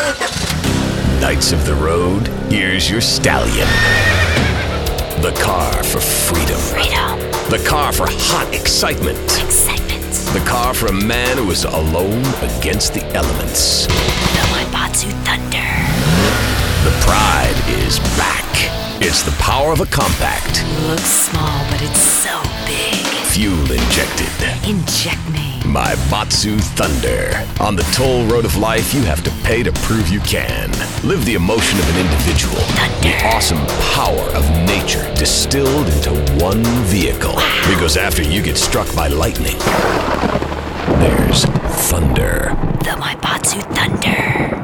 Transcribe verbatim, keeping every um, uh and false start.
Knights of the road, here's your stallion. The car for freedom. Freedom. The car for hot excitement. Excitement. The car for a man who is alone against the elements. The Maibatsu Thunder. The pride is back. It's the power of a compact. Looks small, but it's so big. Fuel injected. Inject me. Maibatsu Thunder. On the toll road of life, you have to pay to prove you can. Live the emotion of an individual. Thunder. The awesome power of nature distilled into one vehicle. Wow. Because after you get struck by lightning, there's thunder. The Maibatsu Thunder.